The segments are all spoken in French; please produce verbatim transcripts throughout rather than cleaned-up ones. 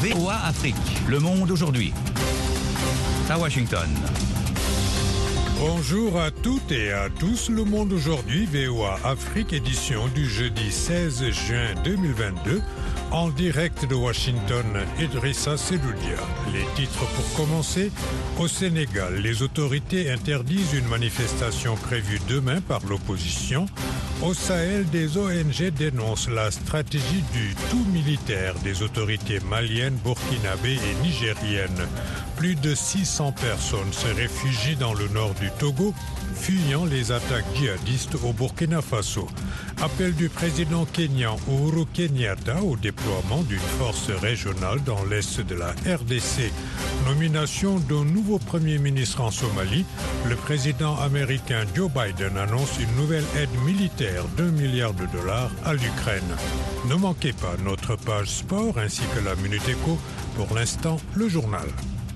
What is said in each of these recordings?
V O A Afrique, le monde aujourd'hui. À Washington. Bonjour à toutes et à tous, le monde aujourd'hui, V O A Afrique, édition du jeudi seize juin deux mille vingt-deux, en direct de Washington, Idrissa Seloudia. Les titres pour commencer, au Sénégal, les autorités interdisent une manifestation prévue demain par l'opposition. Au Sahel, des O N G dénoncent la stratégie du tout militaire des autorités maliennes, burkinabées et nigériennes. Plus de six cents personnes se réfugient dans le nord du Togo, fuyant les attaques djihadistes au Burkina Faso. Appel du président kényan Uhuru Kenyatta au déploiement d'une force régionale dans l'est de la R D C. Nomination d'un nouveau premier ministre en Somalie. Le président américain Joe Biden annonce une nouvelle aide militaire d'un milliard de dollars à l'Ukraine. Ne manquez pas notre page sport ainsi que la Minute Éco. Pour l'instant, le journal.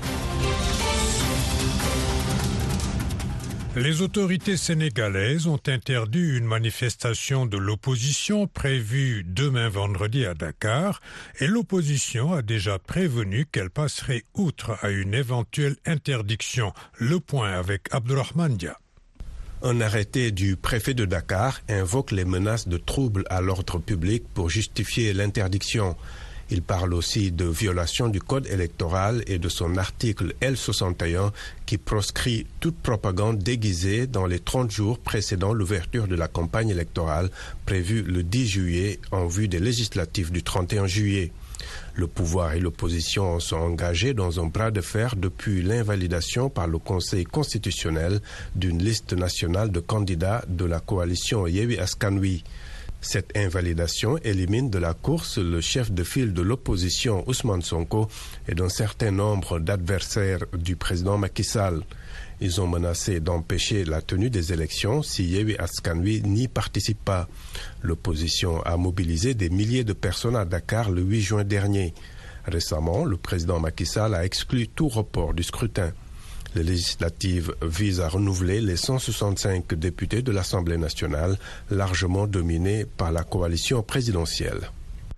Les autorités sénégalaises ont interdit une manifestation de l'opposition prévue demain vendredi à Dakar et l'opposition a déjà prévenu qu'elle passerait outre à une éventuelle interdiction. Le point avec Abdourahmane Dia. Un arrêté du préfet de Dakar invoque les menaces de troubles à l'ordre public pour justifier l'interdiction. Il parle aussi de violation du code électoral et de son article L soixante et un qui proscrit toute propagande déguisée dans les trente jours précédant l'ouverture de la campagne électorale prévue le dix juillet en vue des législatives du trente et un juillet. Le pouvoir et l'opposition sont engagés dans un bras de fer depuis l'invalidation par le Conseil constitutionnel d'une liste nationale de candidats de la coalition Yewwi Askan Wi. Cette invalidation élimine de la course le chef de file de l'opposition Ousmane Sonko et d'un certain nombre d'adversaires du président Macky Sall. Ils ont menacé d'empêcher la tenue des élections si Yewwi Askan Wi n'y participe pas. L'opposition a mobilisé des milliers de personnes à Dakar le huit juin dernier. Récemment, le président Macky Sall a exclu tout report du scrutin. Les législatives visent à renouveler les cent soixante-cinq députés de l'Assemblée nationale, largement dominés par la coalition présidentielle.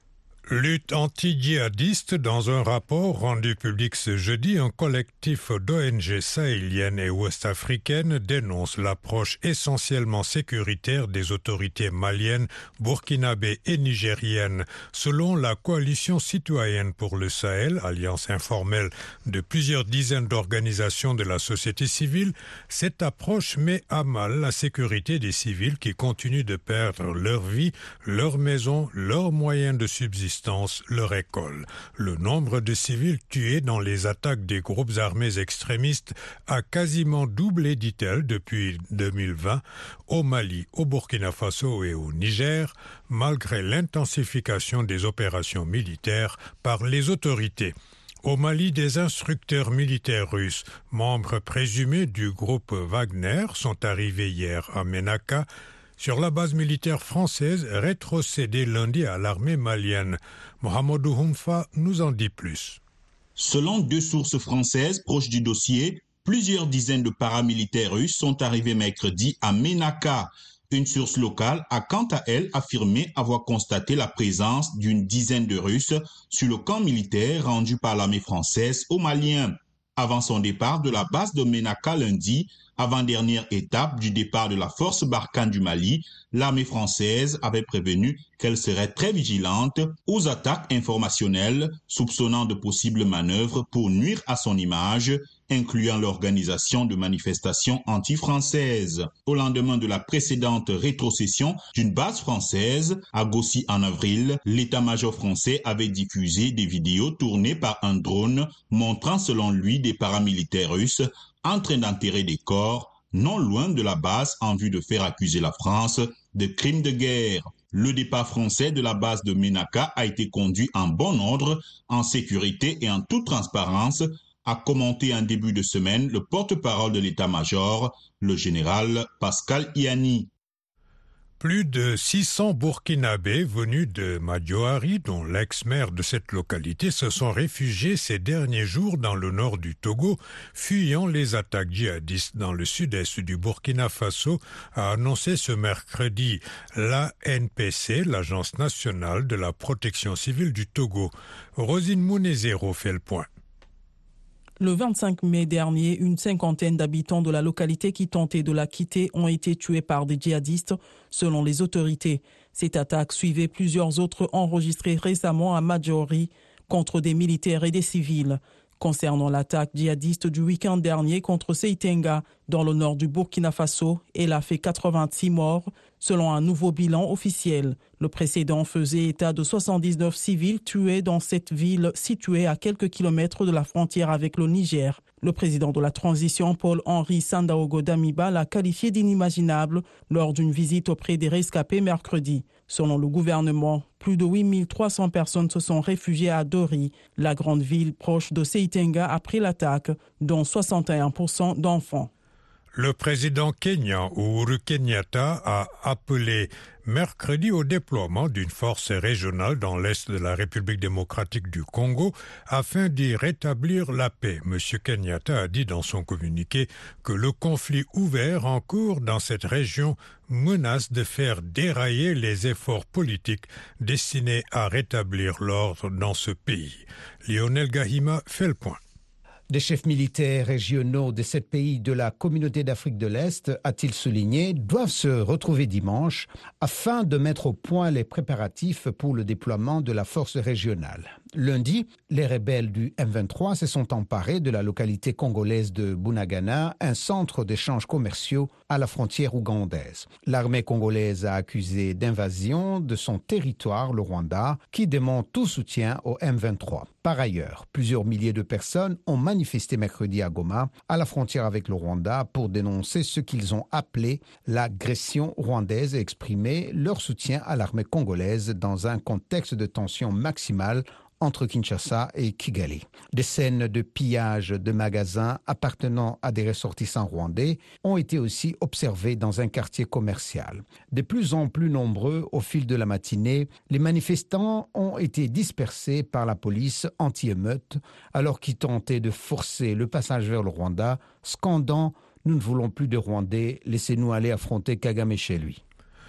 Lutte anti-djihadiste. Dans un rapport rendu public ce jeudi, un collectif d'O N G sahéliennes et ouest-africaines dénonce l'approche essentiellement sécuritaire des autorités maliennes, burkinabées et nigériennes. Selon la coalition citoyenne pour le Sahel, alliance informelle de plusieurs dizaines d'organisations de la société civile, cette approche met à mal la sécurité des civils qui continuent de perdre leur vie, leur maison, leurs moyens de subsistance, leur école. Le nombre de civils tués dans les attaques des groupes armés extrémistes a quasiment doublé, dit-elle, depuis deux mille vingt, au Mali, au Burkina Faso et au Niger, malgré l'intensification des opérations militaires par les autorités. Au Mali, des instructeurs militaires russes, membres présumés du groupe Wagner, sont arrivés hier à Ménaka, sur la base militaire française rétrocédée lundi à l'armée malienne. Mohamedou Houmfa nous en dit plus. Selon deux sources françaises proches du dossier, plusieurs dizaines de paramilitaires russes sont arrivés mercredi à Ménaka. Une source locale a quant à elle affirmé avoir constaté la présence d'une dizaine de Russes sur le camp militaire rendu par l'armée française aux Maliens. Avant son départ de la base de Ménaka lundi, avant-dernière étape du départ de la force Barkhane du Mali, l'armée française avait prévenu qu'elle serait très vigilante aux attaques informationnelles soupçonnant de possibles manœuvres pour nuire à son image, incluant l'organisation de manifestations anti-françaises. Au lendemain de la précédente rétrocession d'une base française à Gossi en avril, l'état-major français avait diffusé des vidéos tournées par un drone montrant selon lui des paramilitaires russes en train d'enterrer des corps non loin de la base en vue de faire accuser la France de crimes de guerre. Le départ français de la base de Ménaka a été conduit en bon ordre, en sécurité et en toute transparence, a commenté en début de semaine le porte-parole de l'état-major, le général Pascal Iani. Plus de six cents Burkinabés venus de Madioari, dont l'ex-maire de cette localité, se sont réfugiés ces derniers jours dans le nord du Togo, fuyant les attaques djihadistes dans le sud-est du Burkina Faso, a annoncé ce mercredi l'A N P C, l'Agence nationale de la protection civile du Togo. Rosine Mounezero fait le point. Le vingt-cinq mai dernier, une cinquantaine d'habitants de la localité qui tentaient de la quitter ont été tués par des djihadistes, selon les autorités. Cette attaque suivait plusieurs autres enregistrées récemment à Madioari contre des militaires et des civils. Concernant l'attaque djihadiste du week-end dernier contre Seitenga, dans le nord du Burkina Faso, elle a fait quatre-vingt-six morts, selon un nouveau bilan officiel. Le précédent faisait état de soixante-dix-neuf civils tués dans cette ville située à quelques kilomètres de la frontière avec le Niger. Le président de la transition, Paul-Henri Sandaogo Damiba, l'a qualifié d'inimaginable lors d'une visite auprès des rescapés mercredi. Selon le gouvernement, plus de huit mille trois cents personnes se sont réfugiées à Dori, la grande ville proche de Seitenga après l'attaque, dont soixante et un pour cent d'enfants. Le président kenyan Uhuru Kenyatta a appelé mercredi au déploiement d'une force régionale dans l'est de la République démocratique du Congo afin d'y rétablir la paix. Monsieur Kenyatta a dit dans son communiqué que le conflit ouvert en cours dans cette région menace de faire dérailler les efforts politiques destinés à rétablir l'ordre dans ce pays. Lionel Gahima fait le point. Des chefs militaires régionaux de sept pays de la communauté d'Afrique de l'Est, a-t-il souligné, doivent se retrouver dimanche afin de mettre au point les préparatifs pour le déploiement de la force régionale. Lundi, les rebelles du M vingt-trois se sont emparés de la localité congolaise de Bunagana, un centre d'échanges commerciaux à la frontière ougandaise. L'armée congolaise a accusé d'invasion de son territoire, le Rwanda, qui demande tout soutien au M vingt-trois. Par ailleurs, plusieurs milliers de personnes ont manifesté mercredi à Goma, à la frontière avec le Rwanda, pour dénoncer ce qu'ils ont appelé l'agression rwandaise et exprimer leur soutien à l'armée congolaise dans un contexte de tension maximale entre Kinshasa et Kigali. Des scènes de pillage de magasins appartenant à des ressortissants rwandais ont été aussi observées dans un quartier commercial. De plus en plus nombreux au fil de la matinée, les manifestants ont été dispersés par la police anti-émeute alors qu'ils tentaient de forcer le passage vers le Rwanda, scandant « Nous ne voulons plus de Rwandais, laissez-nous aller affronter Kagame chez lui ».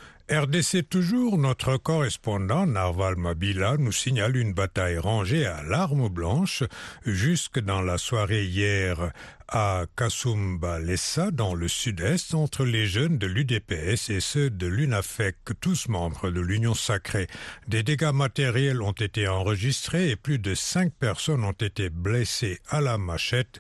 R D C toujours, notre correspondant Narval Mabila nous signale une bataille rangée à l'arme blanche jusque dans la soirée hier à Kasumbalesa, dans le sud-est, entre les jeunes de l'U D P S et ceux de l'UNAFEC, tous membres de l'Union sacrée. Des dégâts matériels ont été enregistrés et plus de cinq personnes ont été blessées à la machette.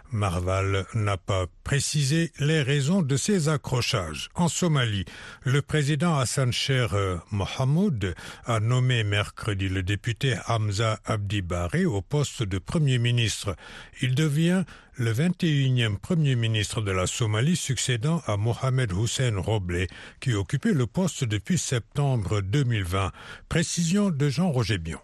Marval n'a pas précisé les raisons de ces accrochages. En Somalie, le président Hassan Sheikh Mohamud a nommé mercredi le député Hamza Abdi Barre au poste de Premier ministre. Il devient le vingt et unième Premier ministre de la Somalie, succédant à Mohamed Hussein Roble, qui occupait le poste depuis septembre deux mille vingt. Précision de Jean-Roger Bion.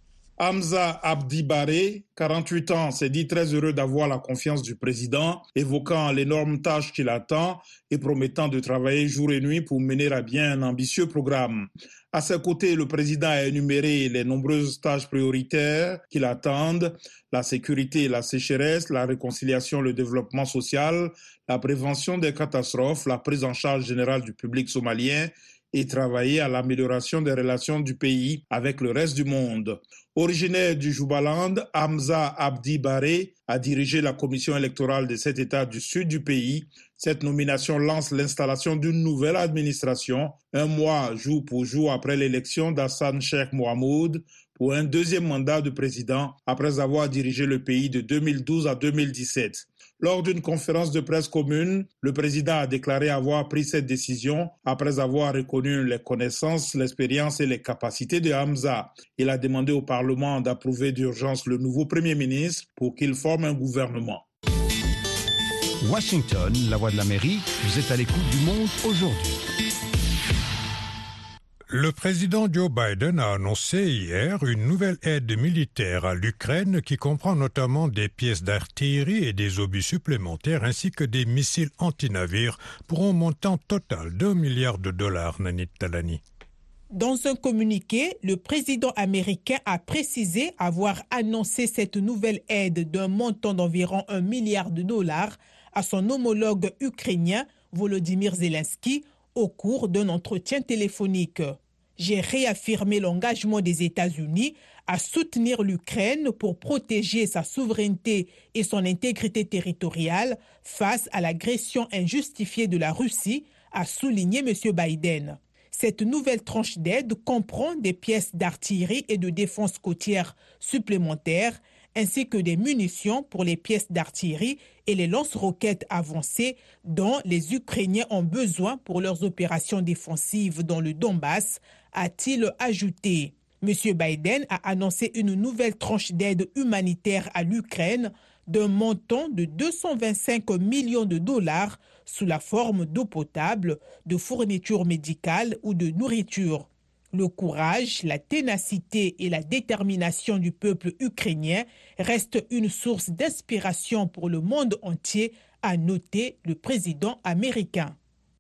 Hamza Abdi Barre, quarante-huit ans, s'est dit très heureux d'avoir la confiance du président, évoquant l'énorme tâche qui l'attend et promettant de travailler jour et nuit pour mener à bien un ambitieux programme. À ses côtés, le président a énuméré les nombreuses tâches prioritaires qui l'attendent: la sécurité et la sécheresse, la réconciliation, le développement social, la prévention des catastrophes, la prise en charge générale du public somalien et travailler à l'amélioration des relations du pays avec le reste du monde. Originaire du Jubaland, Hamza Abdi Barre a dirigé la commission électorale de cet État du sud du pays. Cette nomination lance l'installation d'une nouvelle administration, un mois jour pour jour après l'élection d'Hassan Sheikh Mohamud pour un deuxième mandat de président après avoir dirigé le pays de deux mille douze à deux mille dix-sept. Lors d'une conférence de presse commune, le président a déclaré avoir pris cette décision après avoir reconnu les connaissances, l'expérience et les capacités de Hamza. Il a demandé au Parlement d'approuver d'urgence le nouveau Premier ministre pour qu'il forme un gouvernement. Washington, la voix de l'Amérique, vous êtes à l'écoute du Monde aujourd'hui. Le président Joe Biden a annoncé hier une nouvelle aide militaire à l'Ukraine qui comprend notamment des pièces d'artillerie et des obus supplémentaires ainsi que des missiles antinavires pour un montant total d'un milliard de dollars, Nanit Talani. Dans un communiqué, le président américain a précisé avoir annoncé cette nouvelle aide d'un montant d'environ un milliard de dollars à son homologue ukrainien Volodymyr Zelensky au cours d'un entretien téléphonique. J'ai réaffirmé l'engagement des États-Unis à soutenir l'Ukraine pour protéger sa souveraineté et son intégrité territoriale face à l'agression injustifiée de la Russie, a souligné M. Biden. Cette nouvelle tranche d'aide comprend des pièces d'artillerie et de défense côtière supplémentaires, ainsi que des munitions pour les pièces d'artillerie et les lance-roquettes avancées dont les Ukrainiens ont besoin pour leurs opérations défensives dans le Donbass, a-t-il ajouté. M. Biden a annoncé une nouvelle tranche d'aide humanitaire à l'Ukraine d'un montant de deux cent vingt-cinq millions de dollars sous la forme d'eau potable, de fournitures médicales ou de nourriture. Le courage, la ténacité et la détermination du peuple ukrainien restent une source d'inspiration pour le monde entier, a noté le président américain.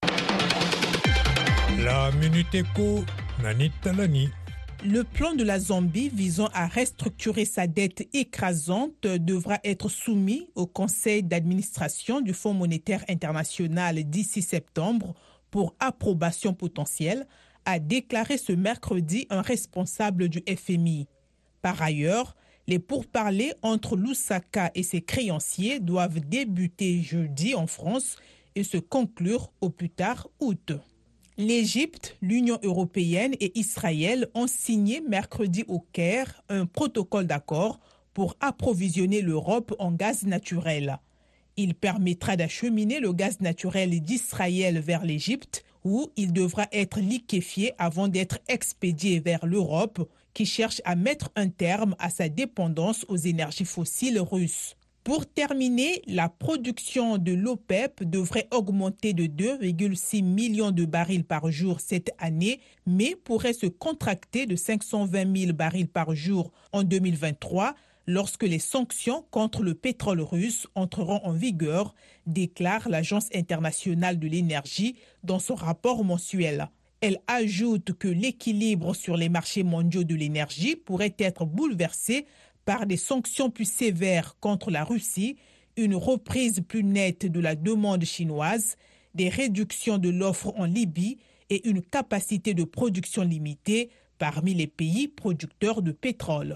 La Minute Éco, Nanit Talani. Le plan de la Zambie visant à restructurer sa dette écrasante devra être soumis au conseil d'administration du Fonds monétaire international d'ici septembre pour approbation potentielle, a déclaré ce mercredi un responsable du F M I. Par ailleurs, les pourparlers entre Lusaka et ses créanciers doivent débuter jeudi en France et se conclure au plus tard août. L'Égypte, l'Union européenne et Israël ont signé mercredi au Caire un protocole d'accord pour approvisionner l'Europe en gaz naturel. Il permettra d'acheminer le gaz naturel d'Israël vers l'Égypte, où il devra être liquéfié avant d'être expédié vers l'Europe, qui cherche à mettre un terme à sa dépendance aux énergies fossiles russes. Pour terminer, la production de l'OPEP devrait augmenter de deux virgule six millions de barils par jour cette année, mais pourrait se contracter de cinq cent vingt mille barils par jour en deux mille vingt-trois, lorsque les sanctions contre le pétrole russe entreront en vigueur, déclare l'Agence internationale de l'énergie dans son rapport mensuel. Elle ajoute que l'équilibre sur les marchés mondiaux de l'énergie pourrait être bouleversé par des sanctions plus sévères contre la Russie, une reprise plus nette de la demande chinoise, des réductions de l'offre en Libye et une capacité de production limitée parmi les pays producteurs de pétrole.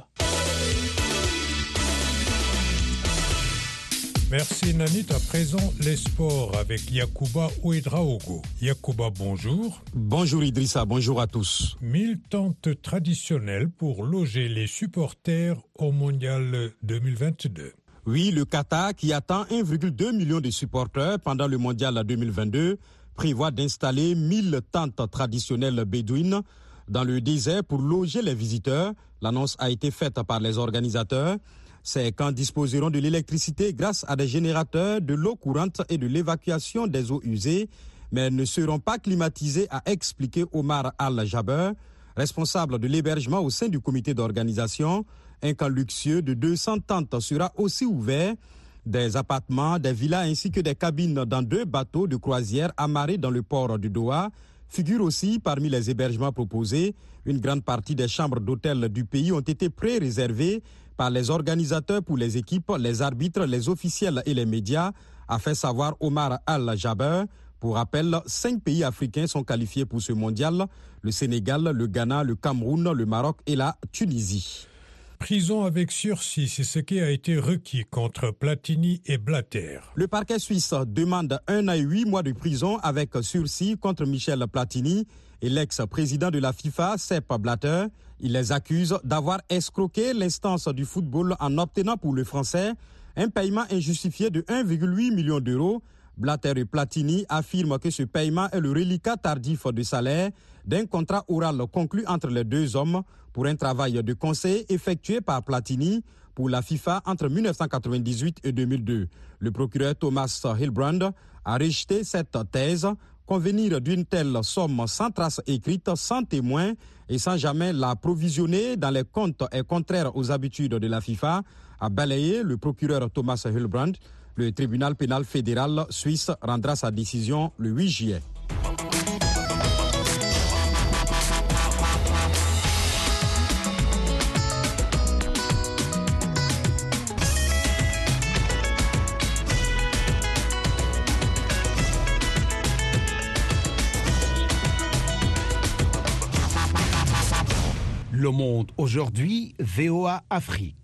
Merci Nanit. À présent, les sports avec Yacouba Ouedraogo. Yacouba, bonjour. Bonjour Idrissa, bonjour à tous. Mille tentes traditionnelles pour loger les supporters au Mondial deux mille vingt-deux. Oui, le Qatar, qui attend un virgule deux million de supporters pendant le Mondial deux mille vingt-deux, prévoit d'installer mille tentes traditionnelles bédouines dans le désert pour loger les visiteurs. L'annonce a été faite par les organisateurs. Ces camps disposeront de l'électricité grâce à des générateurs, de l'eau courante et de l'évacuation des eaux usées, mais ne seront pas climatisés, a expliqué Omar Al-Jaber, responsable de l'hébergement au sein du comité d'organisation. Un camp luxueux de deux cents tentes sera aussi ouvert. Des appartements, des villas ainsi que des cabines dans deux bateaux de croisière amarrés dans le port du Doha figurent aussi parmi les hébergements proposés. Une grande partie des chambres d'hôtel du pays ont été pré-réservées par les organisateurs pour les équipes, les arbitres, les officiels et les médias, a fait savoir Omar Al-Jaber. Pour rappel, cinq pays africains sont qualifiés pour ce mondial, le Sénégal, le Ghana, le Cameroun, le Maroc et la Tunisie. Prison avec sursis, c'est ce qui a été requis contre Platini et Blatter. Le parquet suisse demande un à huit mois de prison avec sursis contre Michel Platini et l'ex-président de la FIFA, Sepp Blatter. Il les accuse d'avoir escroqué l'instance du football en obtenant pour le Français un paiement injustifié de un virgule huit million d'euros. Blatter et Platini affirment que ce paiement est le reliquat tardif de salaire d'un contrat oral conclu entre les deux hommes pour un travail de conseil effectué par Platini pour la FIFA entre dix-neuf cent quatre-vingt-dix-huit et deux mille deux. Le procureur Thomas Hilbrand a rejeté cette thèse. Convenir d'une telle somme sans trace écrite, sans témoin et sans jamais l'approvisionner dans les comptes est contraire aux habitudes de la FIFA, a balayé le procureur Thomas Hülbrand. Le tribunal pénal fédéral suisse rendra sa décision le huit juillet. Le Monde aujourd'hui, V O A Afrique.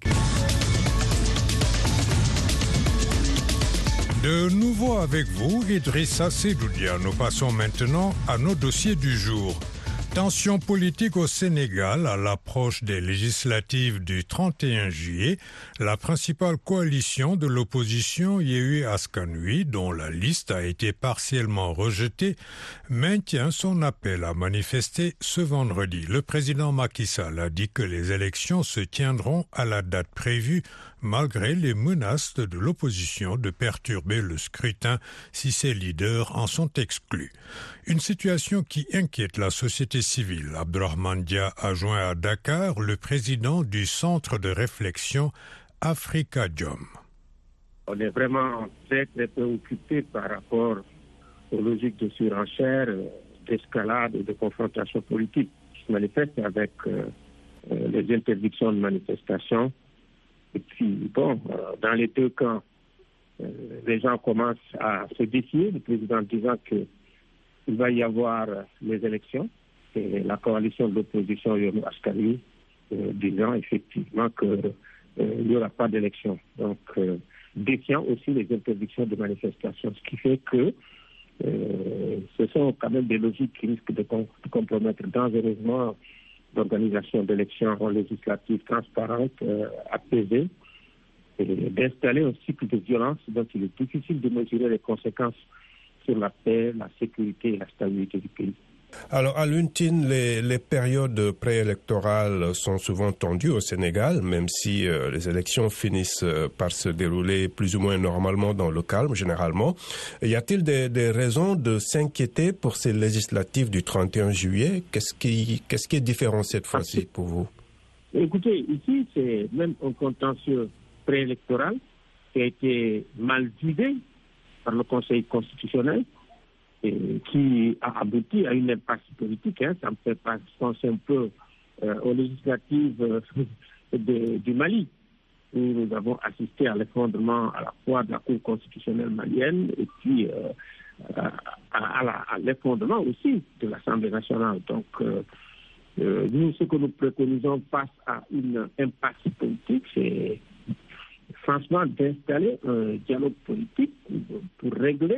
De nouveau avec vous, Idrissa Sedoudia. Nous passons maintenant à nos dossiers du jour. Tension politique au Sénégal à l'approche des législatives du trente et un juillet. La principale coalition de l'opposition, Yewwi Askan Wi, dont la liste a été partiellement rejetée, maintient son appel à manifester ce vendredi. Le président Macky Sall a dit que les élections se tiendront à la date prévue, malgré les menaces de l'opposition de perturber le scrutin si ses leaders en sont exclus. Une situation qui inquiète la société civile. Abdourahmane Dia a joint à Dakar le président du centre de réflexion Afrikajom. On est vraiment très très préoccupé par rapport aux logiques de surenchère, d'escalade et de confrontation politique qui se manifestent avec euh, les interdictions de manifestation. Et puis, bon, euh, dans les deux camps, euh, les gens commencent à se défier, le président disant qu'il va y avoir euh, les élections, et la coalition de l'opposition Yewwi Askan Wi euh, disant effectivement qu'il euh, n'y aura pas d'élection. Donc, euh, défiant aussi les interdictions de manifestation, ce qui fait que euh, ce sont quand même des logiques qui risquent de, com- de compromettre dangereusement d'organisation d'élections législatives transparentes, euh, apaisées, et d'installer un cycle de violence dont il est difficile de mesurer les conséquences sur la paix, la sécurité et la stabilité du pays. Alors, à l'U N T I N, les, les périodes préélectorales sont souvent tendues au Sénégal, même si euh, les élections finissent euh, par se dérouler plus ou moins normalement dans le calme, généralement. Y a-t-il des, des raisons de s'inquiéter pour ces législatives du trente et un juillet? Qu'est-ce qui, qu'est-ce qui est différent cette fois-ci pour vous? Écoutez, ici, c'est même un contentieux préélectoral qui a été mal guidé par le Conseil constitutionnel, et qui a abouti à une impasse politique. Hein. Ça me fait penser un peu euh, aux législatives euh, de, du Mali, où nous avons assisté à l'effondrement à la fois de la Cour constitutionnelle malienne et puis euh, à, à, la, à l'effondrement aussi de l'Assemblée nationale. Donc, euh, euh, nous, ce que nous préconisons face à une impasse politique, c'est franchement d'installer un dialogue politique pour régler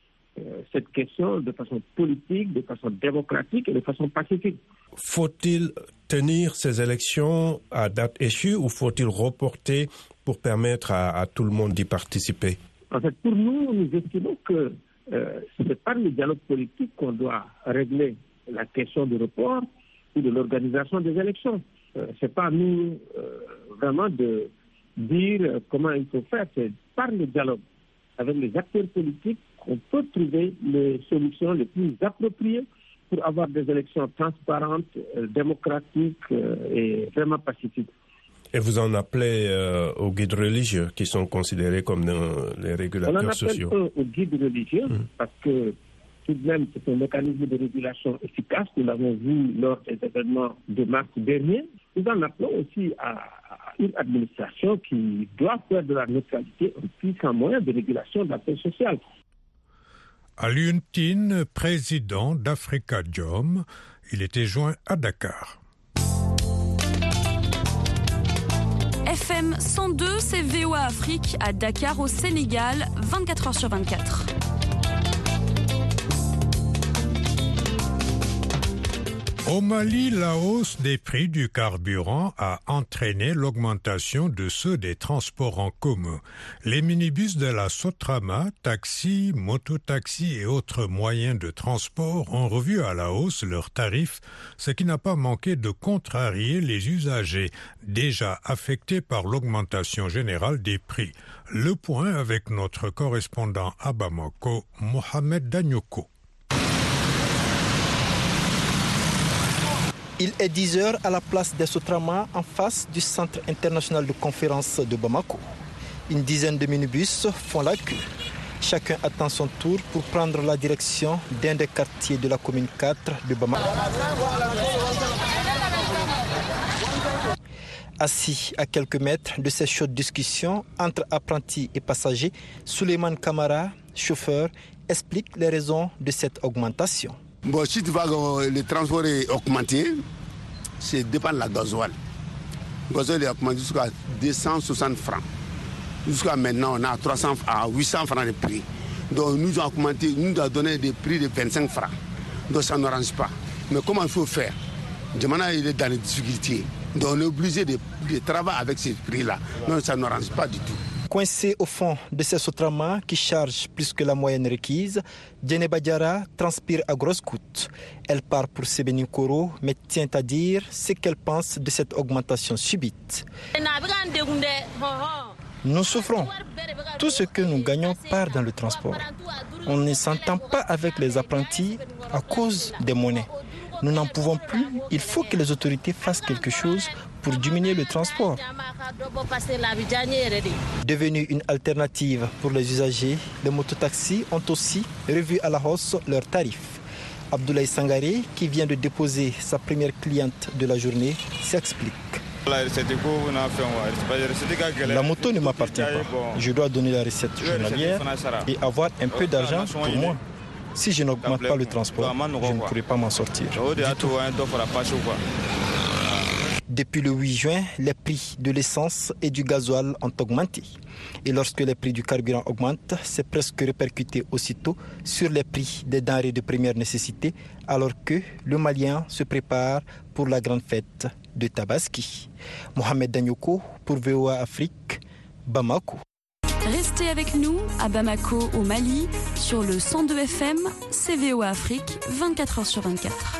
cette question de façon politique, de façon démocratique et de façon pacifique. Faut-il tenir ces élections à date échue ou faut-il reporter pour permettre à, à tout le monde d'y participer? En fait, pour nous, nous estimons que euh, c'est par le dialogue politique qu'on doit régler la question du report ou de l'organisation des élections. Euh, c'est pas à nous euh, vraiment de dire comment il faut faire, c'est par le dialogue avec les acteurs politiques on peut trouver les solutions les plus appropriées pour avoir des élections transparentes, euh, démocratiques euh, et vraiment pacifiques. Et vous en appelez euh, aux guides religieux qui sont considérés comme euh, les régulateurs sociaux? On en appelle aux guides religieux mmh. parce que tout de même c'est un mécanisme de régulation efficace. Nous l'avons vu lors des événements de mars dernier. Nous en appelons aussi à, à une administration qui doit faire de la neutralité un puissant moyen de régulation de la paix sociale. À l'U N T I N, président d'Afrikajom, il était joint à Dakar. F M cent deux, c'est V O A Afrique à Dakar au Sénégal, vingt-quatre heures sur vingt-quatre. Au Mali, la hausse des prix du carburant a entraîné l'augmentation de ceux des transports en commun. Les minibus de la Sotrama, taxis, mototaxis et autres moyens de transport ont revu à la hausse leurs tarifs, ce qui n'a pas manqué de contrarier les usagers, déjà affectés par l'augmentation générale des prix. Le point avec notre correspondant à Bamako, Mohamed Danyoko. Il est dix heures à la place des Sotrama en face du Centre international de conférence de Bamako. Une dizaine de minibus font la queue. Chacun attend son tour pour prendre la direction d'un des quartiers de la commune quatre de Bamako. Assis à quelques mètres de ces chaudes discussions entre apprentis et passagers, Souleymane Kamara, chauffeur, explique les raisons de cette augmentation. Bon, si tu vois que le transport est augmenté, c'est dépend de la gasoil. Le gasoil est augmenté jusqu'à deux cent soixante francs. Jusqu'à maintenant, on a trois cents à huit cents francs de prix. Donc nous avons augmenté, nous avons donné des prix de vingt-cinq francs. Donc ça n'arrange pas. Mais comment il faut faire? Maintenant, il est dans les difficultés. Donc on est obligé de, de travailler avec ces prix-là. Donc ça n'arrange pas du tout. Coincé au fond de ces Sotrama qui chargent plus que la moyenne requise, Djeneba Diarra transpire à grosses gouttes. Elle part pour Sébenikoro, mais tient à dire ce qu'elle pense de cette augmentation subite. Nous souffrons. Tout ce que nous gagnons part dans le transport. On ne s'entend pas avec les apprentis à cause des monnaies. Nous n'en pouvons plus. Il faut que les autorités fassent quelque chose pour diminuer le transport. Devenu une alternative pour les usagers, les mototaxis ont aussi revu à la hausse leurs tarifs. Abdoulaye Sangaré, qui vient de déposer sa première cliente de la journée, s'explique. La moto ne m'appartient pas. Je dois donner la recette journalière et avoir un peu d'argent pour moi. Si je n'augmente pas le transport, je ne pourrai pas m'en sortir. Depuis le huit juin, les prix de l'essence et du gasoil ont augmenté. Et lorsque les prix du carburant augmentent, c'est presque répercuté aussitôt sur les prix des denrées de première nécessité, alors que le Malien se prépare pour la grande fête de Tabaski. Mohamed Danyoko pour V O A Afrique, Bamako. Restez avec nous à Bamako au Mali sur le cent deux F M, C V O A Afrique, vingt-quatre heures sur vingt-quatre.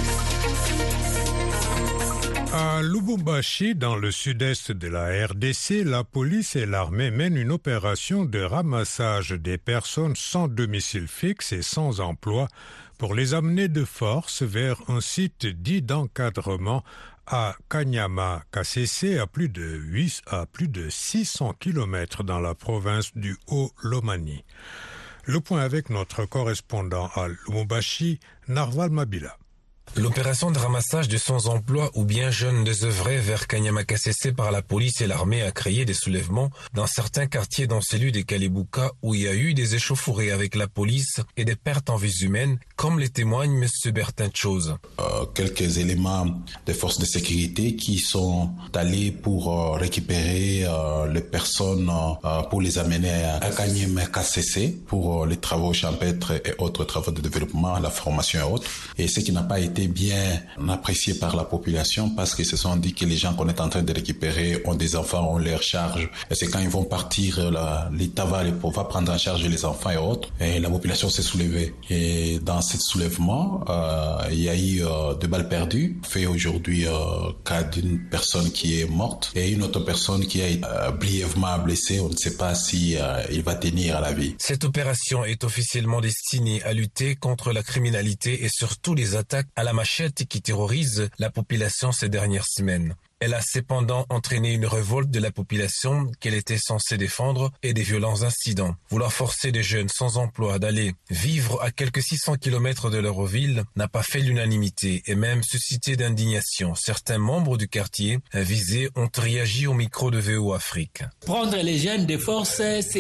À Lubumbashi, dans le sud-est de la R D C, la police et l'armée mènent une opération de ramassage des personnes sans domicile fixe et sans emploi pour les amener de force vers un site dit d'encadrement à Kanyama Kasese, à plus de huit à plus de six cents kilomètres dans la province du Haut-Lomani. Le point avec notre correspondant à Lubumbashi, Narval Mabila. L'opération de ramassage de sans-emploi ou bien jeunes désœuvrés vers Kanyama Kasese par la police et l'armée a créé des soulèvements dans certains quartiers dans celui de Kalibuka où il y a eu des échauffourées avec la police et des pertes en vies humaines, comme les témoigne M. Bertin Chose. Euh, quelques éléments des forces de sécurité qui sont allés pour euh, récupérer euh, les personnes euh, pour les amener à Kanyama Kasese pour euh, les travaux champêtres et autres travaux de développement, la formation et autres. Et ce qui n'a pas été bien apprécié par la population parce qu'ils se sont dit que les gens qu'on est en train de récupérer ont des enfants, ont leur charge. Et c'est quand ils vont partir, l'État va, va prendre en charge les enfants et autres. Et la population s'est soulevée. Et dans ce soulèvement, euh, il y a eu euh, deux balles perdues. Fait aujourd'hui euh, cas d'une personne qui est morte et une autre personne qui a été euh, brièvement blessée. On ne sait pas si euh, il va tenir à la vie. Cette opération est officiellement destinée à lutter contre la criminalité et surtout les attaques à la machette qui terrorise la population ces dernières semaines. Elle a cependant entraîné une révolte de la population qu'elle était censée défendre et des violents incidents. Vouloir forcer des jeunes sans emploi d'aller vivre à quelques six cents kilomètres de leur ville n'a pas fait l'unanimité et même suscité d'indignation. Certains membres du quartier visés ont réagi au micro de V O Afrique. Prendre les jeunes de force,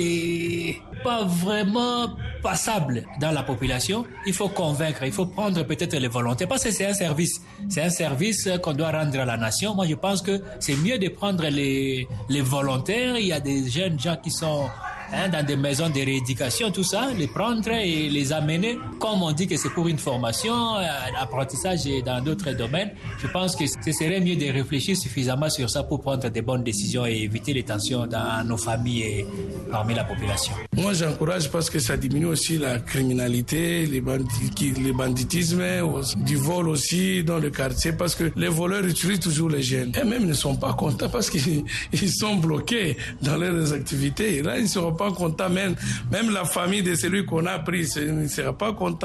c'est pas vraiment passable dans la population. Il faut convaincre, il faut prendre peut-être les volontaires parce que c'est un service. C'est un service qu'on doit rendre à la nation. Moi, je pense Je pense que c'est mieux de prendre les, les volontaires. Il y a des jeunes gens qui sont hein, dans des maisons de rééducation, tout ça, les prendre et les amener. Comme on dit que c'est pour une formation, apprentissage dans d'autres domaines, je pense que ce serait mieux de réfléchir suffisamment sur ça pour prendre des bonnes décisions et éviter les tensions dans nos familles et parmi la population. Moi, j'encourage parce que ça diminue aussi la criminalité, les bandit, les banditismes, du vol aussi dans le quartier parce que les voleurs utilisent toujours les jeunes. Et même ils ne sont pas contents parce qu'ils ils sont bloqués dans leurs activités. Et là, ils ne seront pas contents. Même, même la famille de celui qu'on a pris ne sera pas content.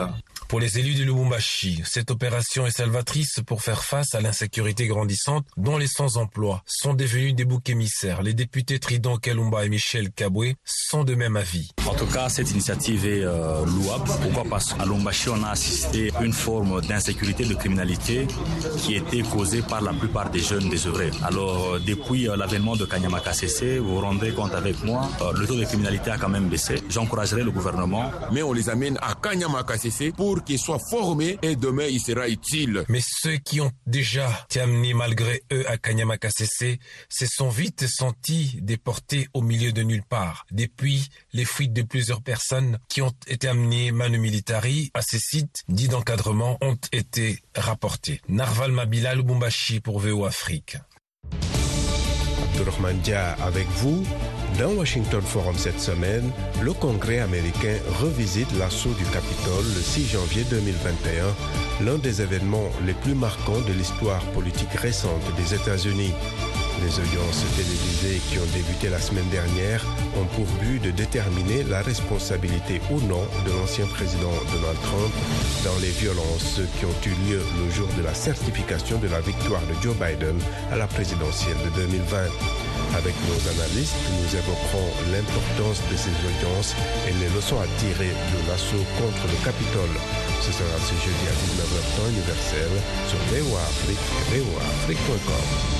Pour les élus de Lubumbashi, cette opération est salvatrice pour faire face à l'insécurité grandissante dont les sans-emploi sont devenus des boucs émissaires. Les députés Tridon Kalumba et Michel Kabwe sont de même avis. En tout cas, cette initiative est euh, louable. Pourquoi? Parce qu'à Lubumbashi, on a assisté à une forme d'insécurité, de criminalité qui était causée par la plupart des jeunes désœuvrés. Alors, euh, depuis euh, l'avènement de Kanyama K C C, vous vous rendez compte avec moi, euh, le taux de criminalité a quand même baissé. J'encouragerai le gouvernement. Mais on les amène à Kanyama K C C pour qu'ils soient formés et demain, il sera utile. Mais ceux qui ont déjà été amenés malgré eux à Kanyama K C C se sont vite sentis déportés au milieu de nulle part. Depuis les fuites de plusieurs personnes qui ont été amenées manu militari à ces sites dits d'encadrement ont été rapportés. Narval Mabila, Lubumbashi pour V O Afrique. Abdourahmane Dia avec vous. Dans Washington Forum cette semaine, le Congrès américain revisite l'assaut du Capitole le six janvier deux mille vingt et un, l'un des événements les plus marquants de l'histoire politique récente des États-Unis. Les audiences télévisées qui ont débuté la semaine dernière ont pour but de déterminer la responsabilité ou non de l'ancien président Donald Trump dans les violences qui ont eu lieu le jour de la certification de la victoire de Joe Biden à la présidentielle de deux mille vingt. Avec nos analystes, nous évoquerons l'importance de ces audiences et les leçons à tirer de l'assaut contre le Capitole. Ce sera ce jeudi à dix-neuf heures temps universel sur V O A Afrique et V O A Afrique point com.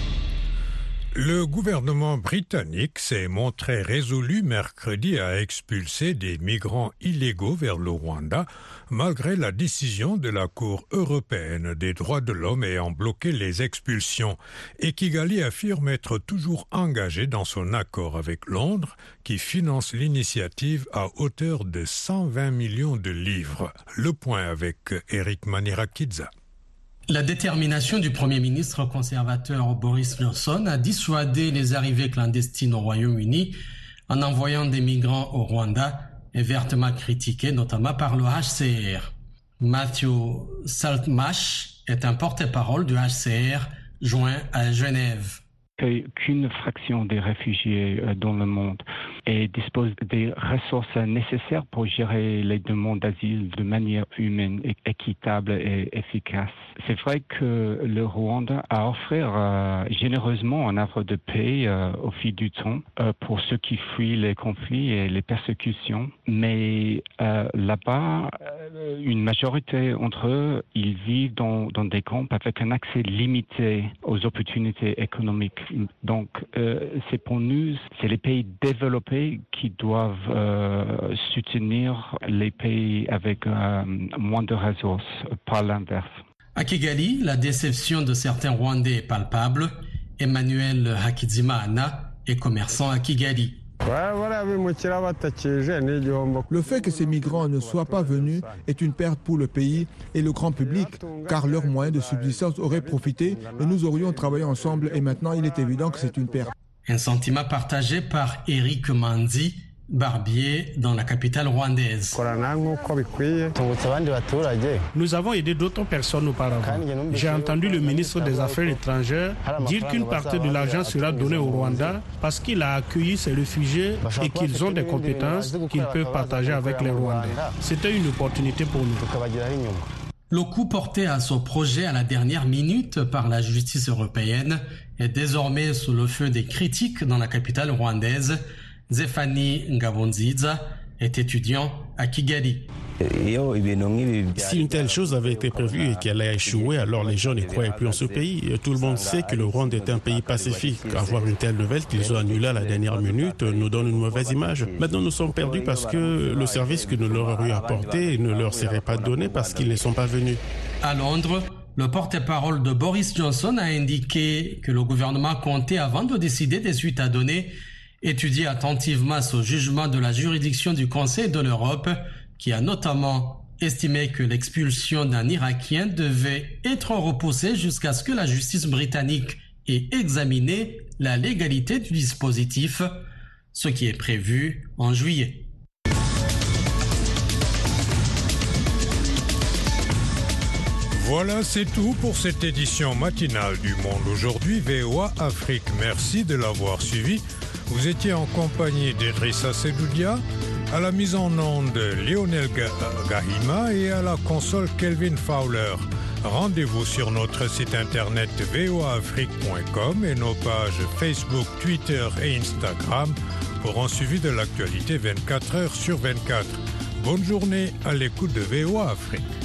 Le gouvernement britannique s'est montré résolu mercredi à expulser des migrants illégaux vers le Rwanda, malgré la décision de la Cour européenne des droits de l'homme ayant bloqué les expulsions. Et Kigali affirme être toujours engagé dans son accord avec Londres, qui finance l'initiative à hauteur de cent vingt millions de livres. Le point avec Eric Manirakidza. La détermination du Premier ministre conservateur Boris Johnson a dissuadé les arrivées clandestines au Royaume-Uni en envoyant des migrants au Rwanda est vertement critiqué, notamment par le H C R. Matthew Saltmarsh est un porte-parole du H C R joint à Genève. Qu'une fraction des réfugiés dans le monde et dispose des ressources nécessaires pour gérer les demandes d'asile de manière humaine, équitable et efficace. C'est vrai que le Rwanda a offert euh, généreusement un offre de paix euh, au fil du temps euh, pour ceux qui fuient les conflits et les persécutions. Mais euh, là-bas, euh, une majorité d'entre eux, ils vivent dans, dans des camps avec un accès limité aux opportunités économiques. Donc, euh, c'est pour nous, c'est les pays développés qui doivent euh, soutenir les pays avec euh, moins de ressources, pas l'inverse. À Kigali, la déception de certains Rwandais est palpable. Emmanuel Hakizimana est commerçant à Kigali. Le fait que ces migrants ne soient pas venus est une perte pour le pays et le grand public, car leurs moyens de subsistance auraient profité et nous aurions travaillé ensemble et maintenant il est évident que c'est une perte. Un sentiment partagé par Eric Manzi, barbier dans la capitale rwandaise. Nous avons aidé d'autres personnes auparavant. J'ai entendu le ministre des Affaires étrangères dire qu'une partie de l'argent sera donnée au Rwanda parce qu'il a accueilli ces réfugiés et qu'ils ont des compétences qu'ils peuvent partager avec les Rwandais. C'était une opportunité pour nous. Le coup porté à ce projet à la dernière minute par la justice européenne est désormais sous le feu des critiques dans la capitale rwandaise. Zéphanie Ngabonziza est étudiant à Kigali. Si une telle chose avait été prévue et qu'elle a échoué, alors les gens ne croyaient plus en ce pays. Tout le monde sait que le Rwanda est un pays pacifique. Avoir une telle nouvelle qu'ils ont annulée à la dernière minute nous donne une mauvaise image. Maintenant, nous sommes perdus parce que le service que nous leur aurions apporté ne leur serait pas donné parce qu'ils ne sont pas venus. À Londres, le porte-parole de Boris Johnson a indiqué que le gouvernement comptait, avant de décider des suites à donner, étudier attentivement ce jugement de la juridiction du Conseil de l'Europe qui a notamment estimé que l'expulsion d'un Irakien devait être repoussée jusqu'à ce que la justice britannique ait examiné la légalité du dispositif, ce qui est prévu en juillet. Voilà, c'est tout pour cette édition matinale du Monde aujourd'hui, V O A Afrique. Merci de l'avoir suivi. Vous étiez en compagnie d'Idrissa Sedoudia. À la mise en onde, Lionel Gahima et à la console, Kelvin Fowler. Rendez-vous sur notre site internet v o a afrique point com et nos pages Facebook, Twitter et Instagram pour un suivi de l'actualité vingt-quatre heures sur vingt-quatre. Bonne journée à l'écoute de V O A Afrique.